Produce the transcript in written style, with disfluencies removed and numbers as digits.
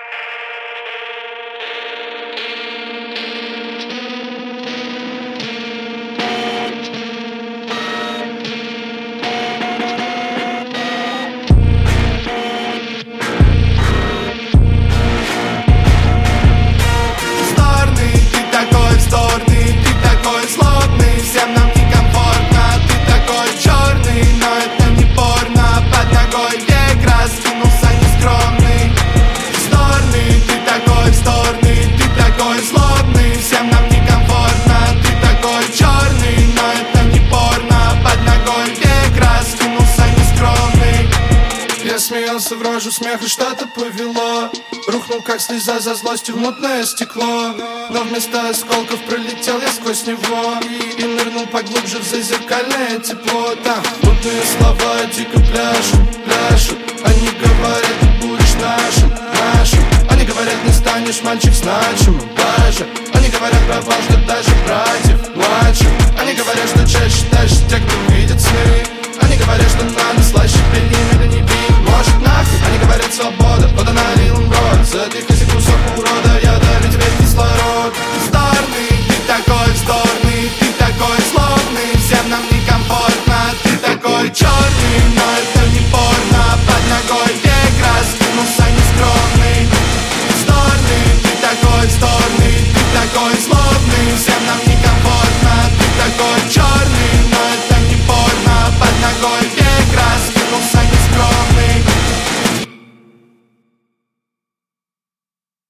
Смеялся в рожу, смеха что-то повело. Рухнул как слеза за злостью в мутное стекло. Но вместо осколков пролетел я сквозь него и нырнул поглубже в зазеркальное тепло. Там мутные слова дико пляшут. Они говорят, ты будешь нашим. Они говорят, не станешь, мальчик, значимым даже. Они говорят, пропал, что даже братьев младших. Они говорят, что чаще тащит те, кто видит сны. Они говорят, что надо